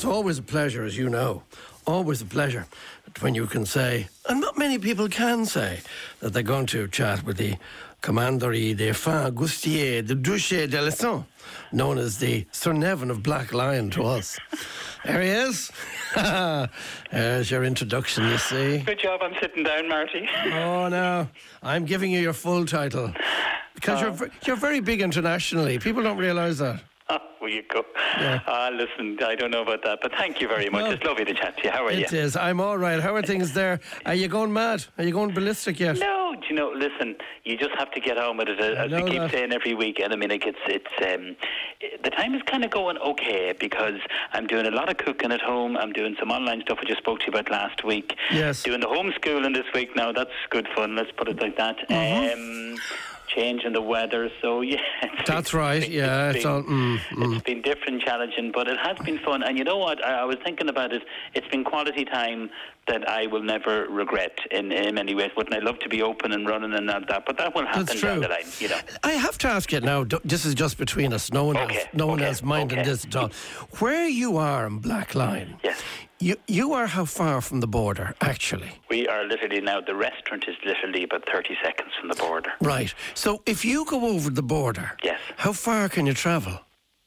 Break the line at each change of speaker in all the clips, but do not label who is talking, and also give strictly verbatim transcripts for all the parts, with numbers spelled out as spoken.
it's always a pleasure, as you know. Always a pleasure when you can say, and not many people can say, that they're going to chat with the Commanderie des Fins Goustiers de Duché de Lesson, known as the Sir Nevin of Black Lion to us. There he is. There's your introduction, you see.
Good job, I'm sitting down, Marty.
Oh, no. I'm giving you your full title. Because oh. you're, you're very big internationally. People don't realise that.
Oh, will you go?
Yeah.
Ah, listen, I don't know about that, but thank you very much.
Well,
it's lovely to chat to you. How are
it
you?
It is. I'm all right. How are things there? Are you going mad? Are you going ballistic yet?
No, do you know, listen, you just have to get on with it, as we keep
that.
saying every weekend. I mean, like, it's, it's, um, the time is kind of going okay because I'm doing a lot of cooking at home. I'm doing some online stuff I just spoke to you about last week.
Yes.
Doing the homeschooling this week now. That's good fun. Let's put it like that.
Mm-hmm.
Um... change in the weather, so yeah.
That's
been,
right,
it's
yeah.
Been,
it's, all, mm, mm.
it's been different, challenging, but it has been fun. And you know what? I, I was thinking about it. It's been quality time that I will never regret in, in many ways. Wouldn't I love to be open and running and all that? But that will happen
That's true.
down the line, you know.
I have to ask you now, this is just between us, no one
okay.
else, no one
okay.
else minding
okay.
this at all. Where you are in Black Lion,
yes.
You you are how far from the border, actually?
We are literally now, the restaurant is literally about thirty seconds from the border.
Right. So if you go over the border,
yes.
how far can you travel?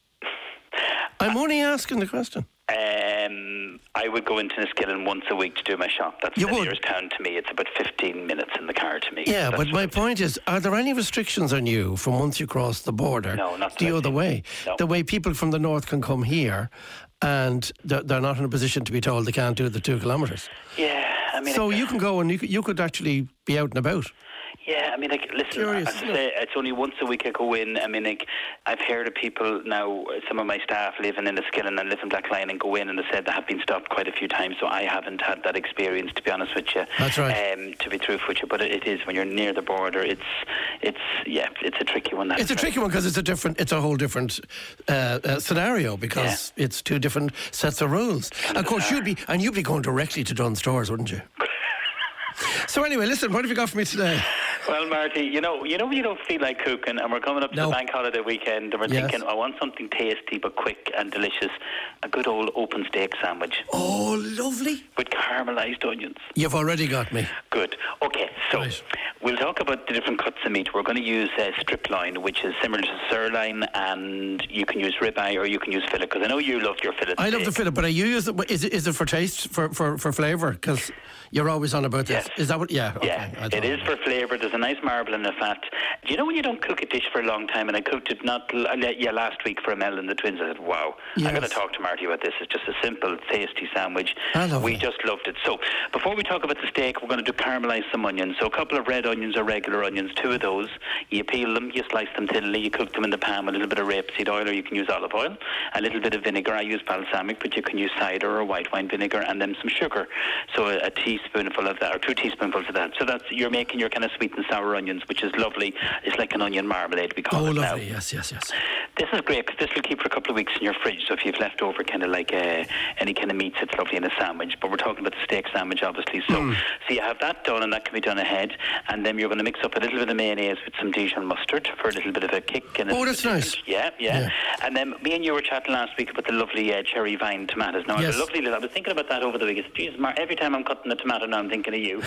I'm uh, only asking the question.
Um, I would go into Enniskillen once a week to do my shop. That's
you
the
would.
nearest town to me. It's about fifteen minutes in the car to me.
Yeah,
That's
but my point is, are there any restrictions on you from once you cross the border?
No, not
the other way.
No.
The way people from the north can come here and they're, they're not in a position to be told they can't do the two kilometres.
Yeah, I mean...
So
it,
you can go and you could, you could actually be out and about.
Yeah, I mean, like, listen,
Curious,
as I say, it's only once a week I go in. I mean, like, I've heard of people now, some of my staff living in Enniskillen and live in Black Lion and go in and they said they have been stopped quite a few times, so I haven't had that experience, to be honest with you.
That's right.
Um, to be truthful with you, but it, it is, when you're near the border, it's, it's yeah, it's a tricky one.
It's a
right.
tricky one because it's a different, it's a whole different uh, uh, scenario because yeah. it's two different sets of rules. And of course, you'd be, and you'd be going directly to Dunnes Stores, wouldn't you? So anyway, listen, what have you got for me today?
Well, Marty, you know, you know, when you don't feel like cooking, and we're coming up to
no.
the bank holiday weekend, and we're
yes.
thinking, I want something tasty but quick and delicious. A good old open steak sandwich.
Oh, lovely.
With caramelised onions.
You've already got me.
Good. Okay, so
right.
we'll talk about the different cuts of meat. We're going to use uh, strip loin, which is similar to sirloin, and you can use ribeye or you can use fillet, because I know you love your fillet.
I
steak.
love the fillet, but I use it. Is it, is it for taste, for, for, for flavour? Because you're always on about this.
Yes.
Is that what? Yeah. Okay.
Yeah, it is for flavour. There's a nice marble in the fat. Do you know when you don't cook a dish for a long time? And I cooked it not yeah last week for Mel and the twins. I said, wow, yes. I'm going to talk to Marty about this. It's just a simple, tasty sandwich.
I love
we
it.
just loved it. So before we talk about the steak, we're going to do caramelise some onions. So a couple of red onions or regular onions, two of those. You peel them, you slice them thinly, you cook them in the pan with a little bit of rapeseed oil, or you can use olive oil, a little bit of vinegar. I use balsamic, but you can use cider or white wine vinegar, and then some sugar. So a, a teaspoonful of that, or two teaspoonfuls of that. So that's, you're making your kind of sweet and sour onions, which is lovely. It's like an onion marmalade, we call
oh,
it now.
Oh, lovely, yes, yes, yes.
This is great, because this will keep for a couple of weeks in your fridge, so if you've left over kind of like uh, any kind of meats, it's lovely in a sandwich. But we're talking about the steak sandwich, obviously. So mm. so you have that done, and that can be done ahead, and then you're going to mix up a little bit of mayonnaise with some Dijon mustard for a little bit of a kick. And
oh, that's nice.
Yeah, yeah,
yeah.
And then me and you were chatting last week about the lovely uh, cherry vine tomatoes. Now,
yes.
I lovely little, I was thinking about that over the week. Jeez, Mar, every time I'm cutting a tomato now, I'm thinking of you.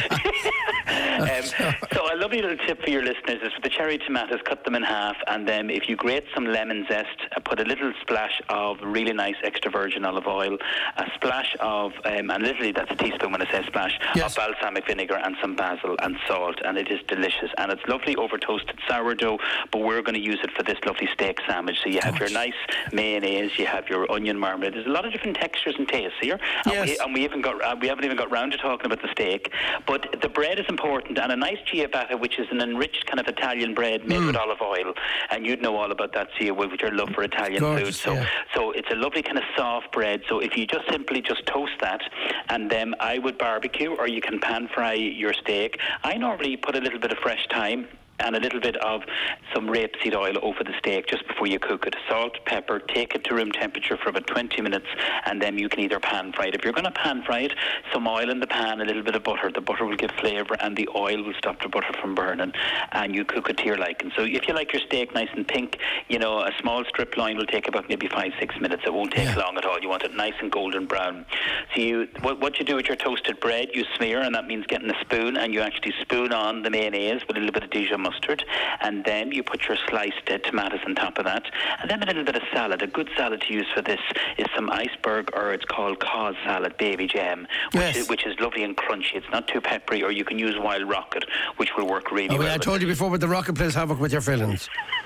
um, so a lovely little tip for your listeners is with the cherry tomatoes, cut them in half, and then if you grate some lemon zest, uh, put a little splash of really nice extra virgin olive oil, a splash of, um, and literally that's a teaspoon when I say splash,
yes.
of balsamic vinegar and some basil and salt, and it is delicious. And it's lovely over toasted sourdough, but we're going to use it for this lovely steak sandwich. So you have
Gosh.
your nice mayonnaise, you have your onion marmalade. There's a lot of different textures and tastes here, and,
yes.
we, and we even got uh, we haven't even got round to talking about the steak. But the bread is important, and a nice ciabatta, which is an enriched kind of Italian bread made mm. with olive oil, and you'd know all about that, Sia, with your love for Italian
Gorgeous,
food. So,
yeah.
so it's a lovely kind of soft bread. So if you just simply just toast that, and then I would barbecue, or you can pan fry your steak. I normally put a little bit of fresh thyme and a little bit of some rapeseed oil over the steak just before you cook it. Salt, pepper, take it to room temperature for about twenty minutes, and then you can either pan fry it. If you're going to pan fry it, some oil in the pan, a little bit of butter. The butter will give flavour, and the oil will stop the butter from burning, and you cook it to your liking. So if you like your steak nice and pink, you know, a small strip loin will take about maybe five, six minutes. It won't take yeah. long at all. You want it nice and golden brown. So you, what, what you do with your toasted bread, you smear, and that means getting a spoon, and you actually spoon on the mayonnaise with a little bit of Dijon mustard, and then you put your sliced uh, tomatoes on top of that, and then a little bit of salad. A good salad to use for this is some iceberg, or it's called cod salad, baby jam, which,
yes.
is, which is lovely and crunchy. It's not too peppery, or you can use wild rocket, which will work really
oh,
well.
I told you before, but the rocket plays havoc with your fillings.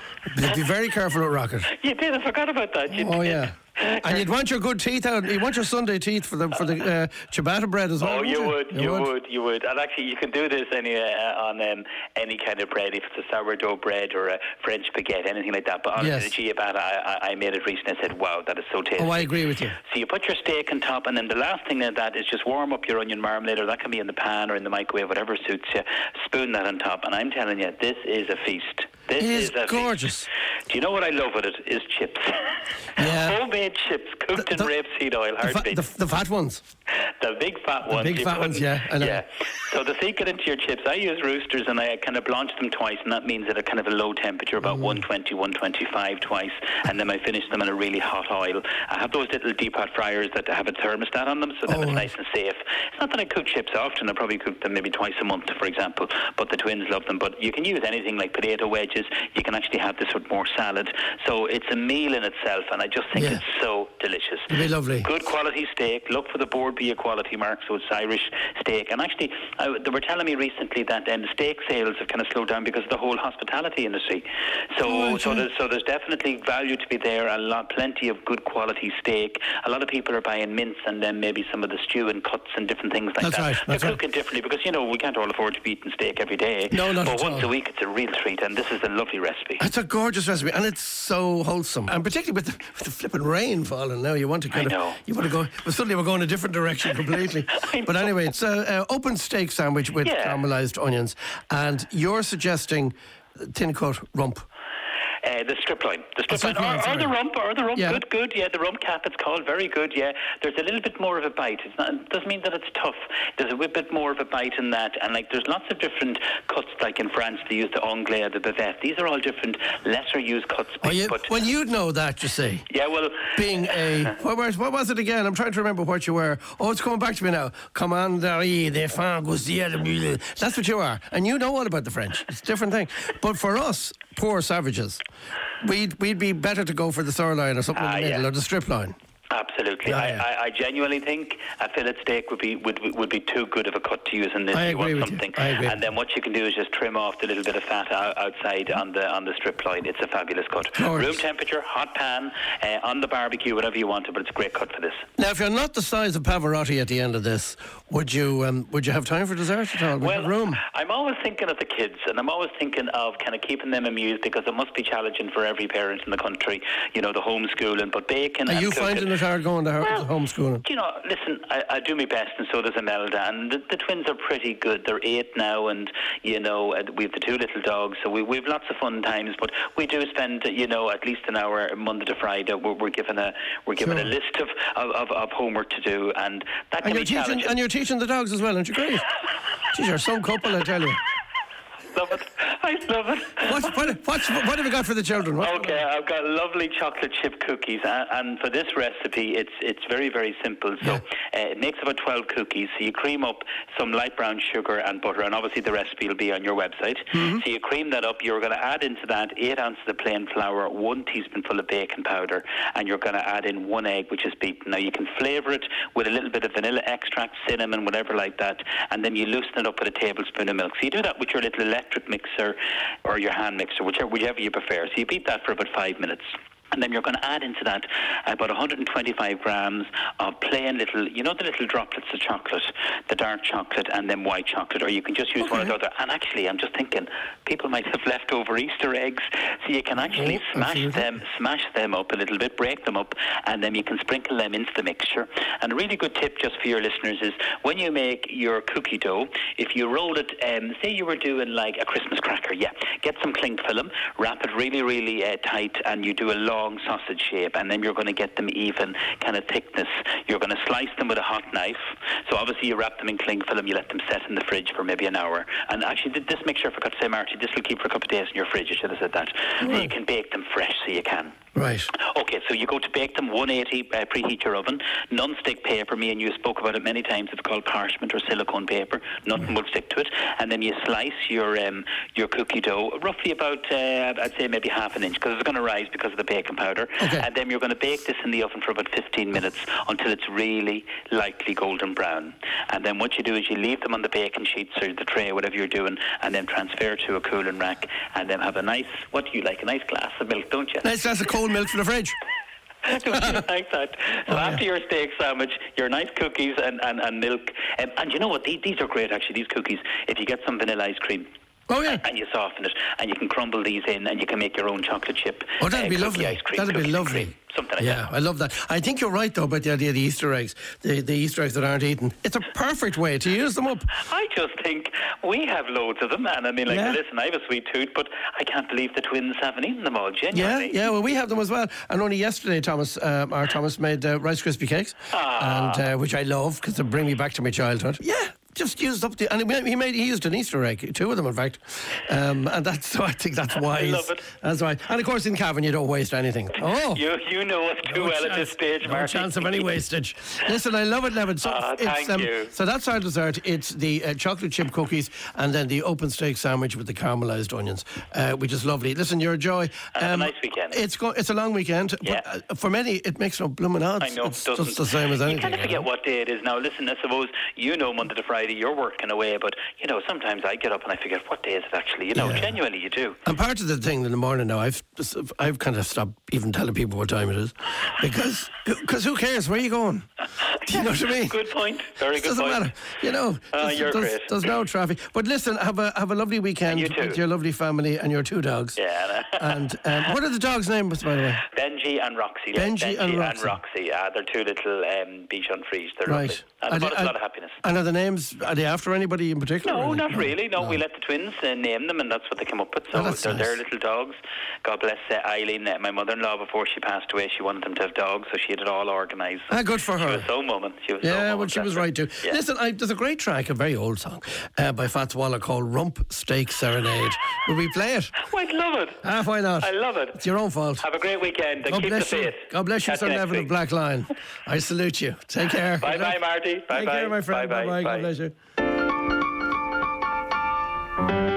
Be very careful with rocket.
You did, I forgot about that. You
oh
did.
yeah. And you'd want your good teeth out. You want your Sunday teeth for the for the uh, ciabatta bread as well.
Oh, you,
you
would,
you,
you
would,
would, you would. And actually, you can do this any, uh, on um, any kind of bread. If it's a sourdough bread or a French baguette, anything like that. But honestly,
yes.
the ciabatta, I, I made it recently. I said, "Wow, that is so tasty."
Oh, I agree with you.
So you put your steak on top, and then the last thing of that is just warm up your onion marmalade, or that can be in the pan or in the microwave, whatever suits you. Spoon that on top, and I'm telling you, this is a feast. This
it is,
is a
gorgeous.
Feast. Do you know what I love with it? Is chips.
Yeah.
Homemade chips cooked the, the, in rapeseed oil. Hard
the, fa-
the,
the fat ones.
The big fat ones.
The big
you
fat ones, yeah. I know.
Yeah. So the secret into your chips, I use roosters, and I kind of blanch them twice, and that means at a kind of a low temperature, about mm. one twenty, one twenty-five twice, and then I finish them in a really hot oil. I have those little deep hot fryers that have a thermostat on them, so then oh, it's nice and safe. It's not that I cook chips often. I probably cook them maybe twice a month, for example, but the twins love them. But you can use anything like potato wedges. You can actually have this with more salad. So it's a meal in itself, and I just think yeah. it's so delicious.
It'd be lovely.
Good quality steak. Look for the board be a quality mark, so it's Irish steak. And actually, I, they were telling me recently that um, steak sales have kind of slowed down because of the whole hospitality industry. So, oh, so, there's, so there's definitely value to be there. A lot, plenty of good quality steak. A lot of people are buying mince and then maybe some of the stew and cuts and different things like
that's
that.
Right, that's
They're
right.
cooking differently because, you know, we can't all afford to be eating steak every day.
No, not
But
at
once
all.
a week, it's a real treat, and this is a lovely recipe.
It's a gorgeous recipe, and it's so wholesome. And particularly with the, with the flipping rain falling now, you want to kind
I
of,
know.
you want to go, but suddenly we're going a different direction completely. But anyway, it's a, a open steak sandwich with
Yeah.
caramelised onions, and you're suggesting thin cut rump.
Uh, the strip loin, the strip,
strip
loin,
loin,
or, or the rump, or the rump.
Yeah.
Good, good. Yeah, the rump cap. It's called very good. Yeah, there's a little bit more of a bite. It's not. It doesn't mean that it's tough. There's a bit more of a bite in that, and like there's lots of different cuts. Like in France, they use the anglais, the bavette. These are all different, lesser used cuts.
Oh, you,
but
well, you'd know that, you see.
Yeah, well,
being a what was, what was it again? I'm trying to remember what you were. Oh, it's coming back to me now. Commanderie des Fangoustiers. That's what you are, and you know all about the French. It's a different thing. But for us, poor savages, we'd we'd be better to go for the sirloin or something
Ah,
in the middle,
yeah.
or the strip loin.
Absolutely.
Yeah,
I,
yeah.
I, I genuinely think a fillet steak would be would would be too good of a cut to use in this.
I
you
agree
want
with you.
something.
I agree.
And then what you can do is just trim off the little bit of fat out, outside on the on the strip loin. It's a fabulous cut.
Gorgeous.
Room temperature, hot pan, uh, on the barbecue, whatever you want, but it's a great cut for this.
Now, if you're not the size of Pavarotti at the end of this, would you um, would you have time for dessert at all? Would you
Well,
have room?
I'm always thinking of the kids, and I'm always thinking of kind of keeping them amused, because it must be challenging for every parent in the country, you know, the homeschooling, but bacon
Are
and
you
cooking.
finding it hard going to her
Well,
homeschooling?
Do you know, listen, I, I do my best, and so does Imelda, and the, the twins are pretty good. They're eight now, and, you know, we have the two little dogs, so we, we have lots of fun times, but we do spend, you know, at least an hour Monday to Friday. We're, we're given a we're given
Sure.
a list of, of, of, of homework to do, and that can
And you're
be
teaching,
challenging.
and you're teaching the dogs as well, aren't you? Great. Geez, you're some couple, I tell you.
Love it. I love it.
What, what, what's, what have you got for the children? What's
Okay, I've got lovely chocolate chip cookies, and, and for this recipe, it's it's very, very simple. So
Yeah.
uh, it makes about twelve cookies. So you cream up some light brown sugar and butter, and obviously the recipe will be on your website.
Mm-hmm.
So you cream that up. You're going to add into that eight ounces of plain flour, one teaspoonful of baking powder, and you're going to add in one egg, which is beaten. Now you can flavour it with a little bit of vanilla extract, cinnamon, whatever like that, and then you loosen it up with a tablespoon of milk. So you do that with your little electric mixer or your hand mixer, whichever, whichever you prefer. So you beat that for about five minutes. And then you're going to add into that about one hundred twenty-five grams of plain little, you know, the little droplets of chocolate, the dark chocolate and then white chocolate, or you can just use okay. one or the other. And actually, I'm just thinking, people might have leftover Easter eggs, so you can actually oh, smash absolutely. them, smash them up a little bit, break them up, and then you can sprinkle them into the mixture. And a really good tip just for your listeners is when you make your cookie dough, if you roll it, um, say you were doing like a Christmas cracker, yeah, get some cling film, wrap it really, really uh, tight, and you do a long sausage shape, and then you're going to get them even kind of thickness. You're going to slice them with a hot knife. So obviously you wrap them in cling film, you let them set in the fridge for maybe an hour. And actually this mixture, I forgot to say, Marty, this will keep for a couple of days in your fridge. I should have said that. Right. So you can bake them fresh, so you can.
Right.
Okay, so you go to bake them, one eighty, uh, preheat your oven, non-stick paper, me and you spoke about it many times, it's called parchment or silicone paper, nothing mm. will stick to it, and then you slice your um, your cookie dough, roughly about, uh, I'd say maybe half an inch, because it's going to rise because of the baking powder,
okay.
and then you're going to bake this in the oven for about fifteen minutes until it's really lightly golden brown. And then what you do is you leave them on the baking sheets or the tray, whatever you're doing, and then transfer to a cooling rack, and then have a nice, what do you like, a nice glass of milk, don't you?
Nice glass of cold milk from the fridge.
Don't you like that? So oh, after yeah. your steak sandwich, your nice cookies and, and, and milk. Um, and you know what? These, these are great, actually, these cookies. If you get some vanilla ice cream.
Oh, yeah.
And you soften it, and you can crumble these in, and you can make your own chocolate chip.
Oh, that'd
uh,
be lovely.
Ice cream,
that'd be lovely.
Cream, something like
yeah,
that.
Yeah, I love that. I think you're right, though, about the idea of the Easter eggs. The, the Easter eggs that aren't eaten. It's a perfect way to use them up.
I just think we have loads of them, and I mean, like, yeah. listen, I have a sweet tooth, but I can't believe the twins haven't eaten them all, genuinely.
Yeah, yeah, well, we have them as well. And only yesterday, Thomas, uh, our Thomas made uh, Rice Krispie cakes,
ah.
and uh, which I love, because they bring me back to my childhood. Yeah. Just used up the, and he made he used an Easter egg, two of them in fact, um, and that's so I think that's wise.
I love it.
That's why, and of course in Cavan you don't waste anything. Oh,
you you know us too
no
well
chance,
at this stage,
no
Marty.
chance of any wastage. Listen, I love it, Levin. So
oh,
it's,
thank
um,
you.
So that's our dessert. It's the uh, chocolate chip cookies and then the open steak sandwich with the caramelised onions, uh, which is lovely. Listen, you're a joy.
Um, Have a nice weekend.
It's go- it's a long weekend,
yeah.
but uh, for many it makes no blooming odds.
I know,
it's
it
just the same as anything.
You kind of forget what day it is now. Listen, I suppose you know Monday to Friday you're working away. But, you know, sometimes I get up and I forget what day is it actually. You know, yeah. genuinely you do.
And part of the thing in the morning now, I've I've kind of stopped even telling people what time it is. Because cause who cares? Where are you going? Do you know what I mean?
Good point. Very good
doesn't
point.
Doesn't matter. You know,
uh,
there's,
you're
there's,
great.
there's no traffic. But listen, have a have a lovely weekend
you too.
with your lovely family and your two dogs.
Yeah.
And um, what are the dogs' names, by the way?
Benji and Roxy.
Benji,
Benji
and Roxy.
And Roxy. Uh, they're two little um, Bichon Frise. They're
right.
lovely. And they brought us a lot of happiness.
And are the names, are they after anybody in particular?
No,
really?
not
no.
really. No, no, we let the twins uh, name them, and that's what they came up with. So
oh,
they're
nice.
their little dogs. God bless uh, Eileen, uh, my mother-in-law. Before she passed away, she wanted them to have dogs, so she had it all organised.
Ah, good for her.
She was so mumming. She was
yeah,
so mumming,
well, she was right too. Yeah. Listen, I, there's a great track, a very old song, uh, by Fats Waller called Rump Steak Serenade. Will we play it?
Oh, I'd love it.
Ah, why not?
I love it.
It's your own fault.
Have a great weekend and
God
keep
bless
the
you.
faith.
God bless you, Sir Neville of Black Lion. I salute you. Take care.
Bye-bye, Marty. Bye-bye.
Take care, my friend.
Bye-bye.
Bye-bye. God bless you.